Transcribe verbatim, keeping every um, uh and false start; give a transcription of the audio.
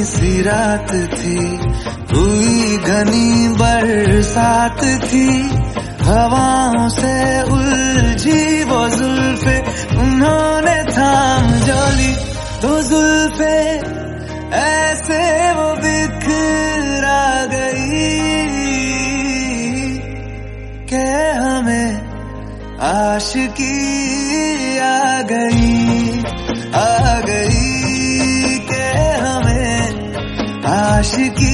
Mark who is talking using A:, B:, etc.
A: सी रात थी, हुई घनी बरसात थी, हवाओं से उलझी वो जुल्फे उन्होंने थाम जो ली, तो जुल्फे ऐसे वो बिखरा गई के हमें आशिकी आ गई, आ गई के हमें आशिकी